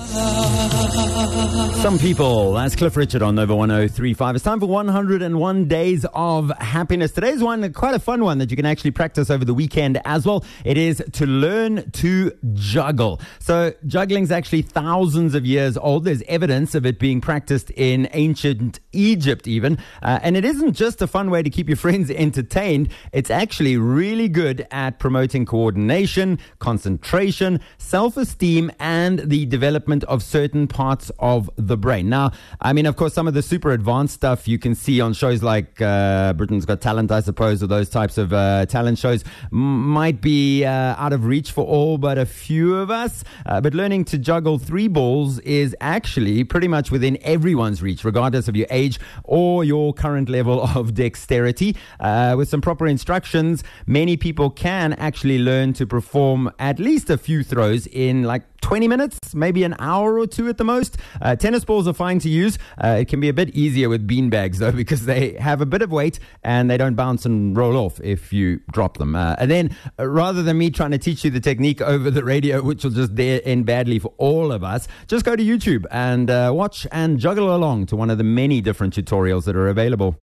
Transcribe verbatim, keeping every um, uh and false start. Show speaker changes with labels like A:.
A: Some people, that's Cliff Richard on Nova one oh three point five. It's time for one hundred and one Days of Happiness. Today's one, quite a fun one that you can actually practice over the weekend as well. It is to learn to juggle. So juggling is actually thousands of years old. There's evidence of it being practiced in ancient Egypt even. Uh, and it isn't just a fun way to keep your friends entertained. It's actually really good at promoting coordination, concentration, self-esteem, and the development of certain parts of the brain. Now, I mean, of course, some of the super advanced stuff you can see on shows like uh, Britain's Got Talent, I suppose, or those types of uh, talent shows m- might be uh, out of reach for all but a few of us. Uh, but learning to juggle three balls is actually pretty much within everyone's reach, regardless of your age or your current level of dexterity. Uh, with some proper instructions, many people can actually learn to perform at least a few throws in like twenty minutes, maybe an hour or two at the most. Uh, tennis balls are fine to use. Uh, it can be a bit easier with beanbags, though, because they have a bit of weight and they don't bounce and roll off if you drop them. Uh, and then, uh, rather than me trying to teach you the technique over the radio, which will just there end badly for all of us, just go to YouTube and uh, watch and juggle along to one of the many different tutorials that are available.